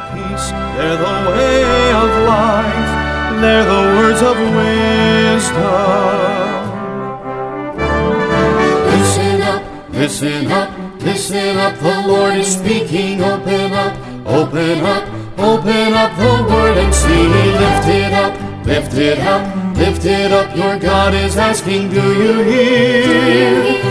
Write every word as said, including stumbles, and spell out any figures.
peace. They're the way of life. They're the words of wisdom. Listen up, listen up, listen up. The Lord is speaking. Open up, open up, open up the word and see. Lift it up, lift it up, lift it up. Your God is asking, do you hear?